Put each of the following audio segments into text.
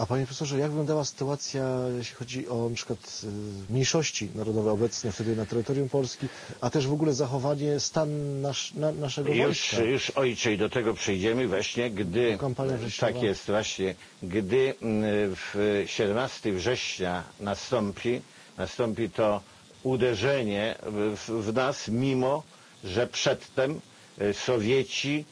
A panie profesorze, jak wyglądała sytuacja, jeśli chodzi o na przykład mniejszości narodowe obecne wtedy na terytorium Polski, a też w ogóle zachowanie naszego wojska? Już ojcze, i do tego przejdziemy właśnie, gdy, tak jest właśnie, gdy 17 września nastąpi to uderzenie w nas, mimo że przedtem Sowieci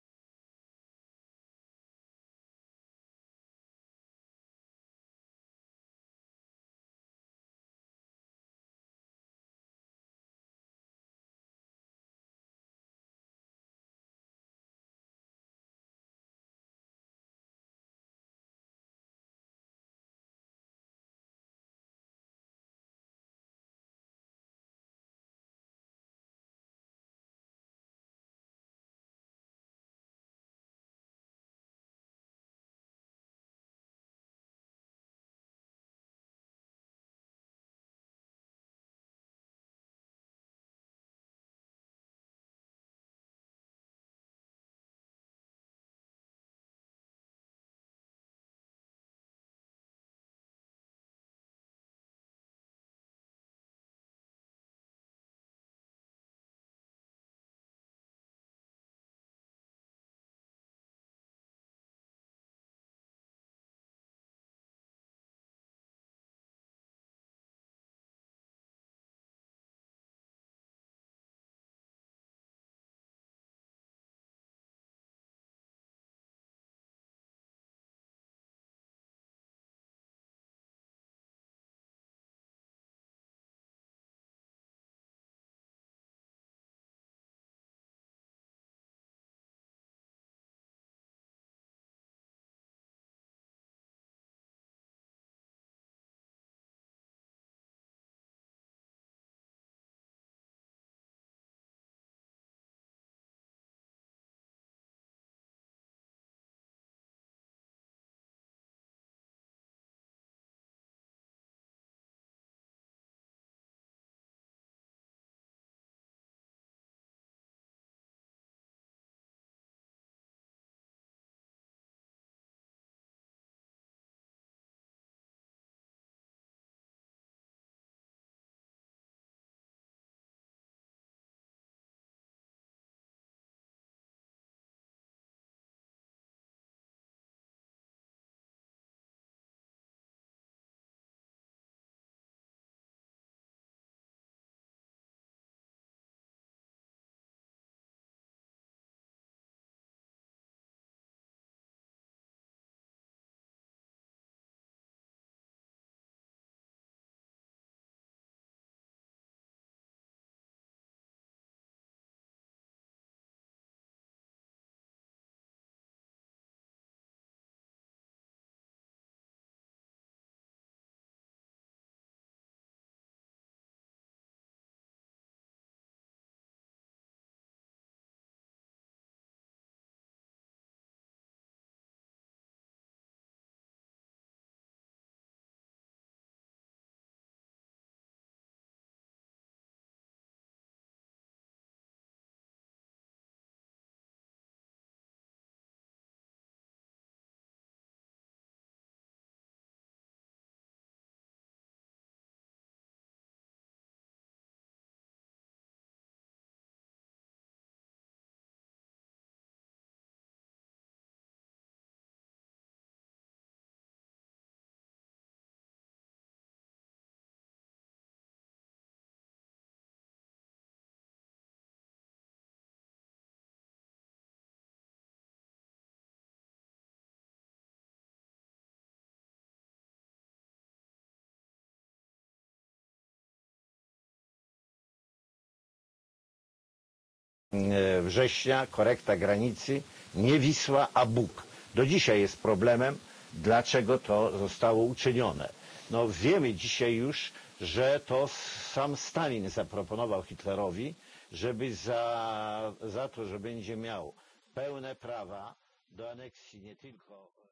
września, korekta granicy, nie Wisła, a Bug. Do dzisiaj jest problemem, dlaczego to zostało uczynione. No wiemy dzisiaj już, że to sam Stalin zaproponował Hitlerowi, żeby za to, że będzie miał pełne prawa do aneksji nie tylko